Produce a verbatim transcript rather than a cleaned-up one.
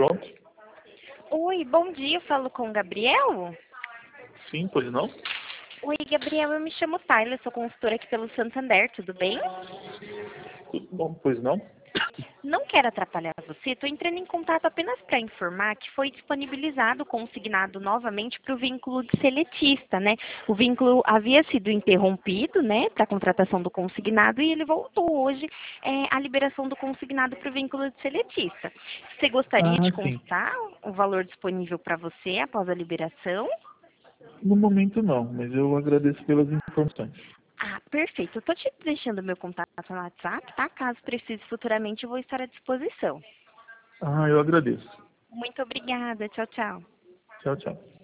Pronto. Oi, bom dia, eu falo com o Gabriel? Sim, pois não? Oi, Gabriel, eu me chamo Tayla, sou consultora aqui pelo Santander, tudo bem? Tudo bom, pois não? Não quero atrapalhar você, estou entrando em contato apenas para informar que foi disponibilizado, consignado novamente para o vínculo de seletista, né? O vínculo havia sido interrompido, né, para a contratação do consignado e ele voltou hoje é, a liberação do consignado para o vínculo de seletista. Você gostaria Ah, de sim. constar o valor disponível para você após a liberação? No momento não, mas eu agradeço pelas informações. Ah, perfeito. Eu tô te deixando meu contato no WhatsApp, tá? Caso precise futuramente, eu vou estar à disposição. Ah, eu agradeço. Muito obrigada. Tchau, tchau. Tchau, tchau.